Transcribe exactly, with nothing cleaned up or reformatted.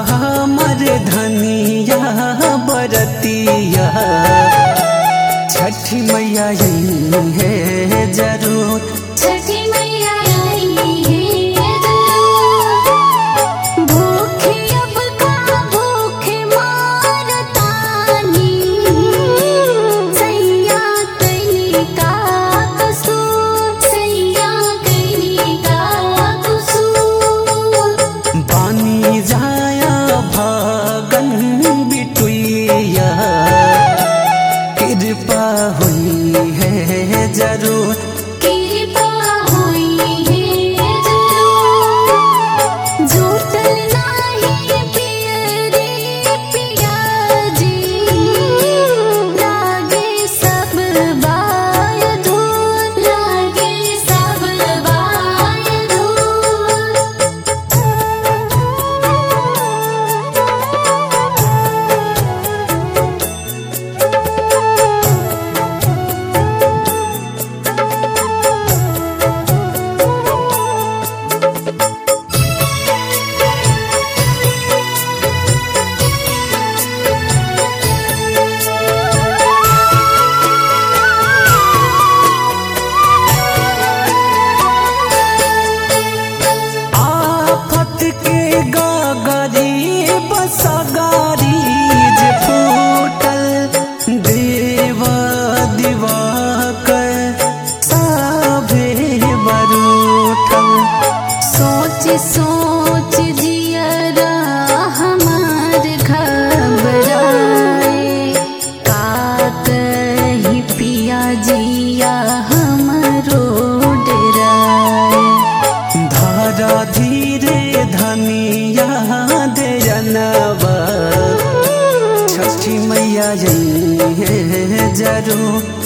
हमर धनिया बरतिया छठी मैया आई है जरूर। छठी मैया आई है जरूर। भूखे अब का भूखे मारतानी सैया कइनी का कसूर सैया कइनी का कसूर। बानी जाया भागन बिटुइया कृपा हुई है जरूर। कृपा हुई है जरूर। झूठल नाही पियरे पिया जी लागे सब बाय धूर लागे सब बाय धूर। आफत के गागरी बसगारी जे फूटल देवा दिवा कर साभे बरूठल। सोच सोच जियरा हमार घबराए का कही पिया जिया हमरो डराए। धारा धीरे धनिया दे जनवा छठी मैया आई है जरूर।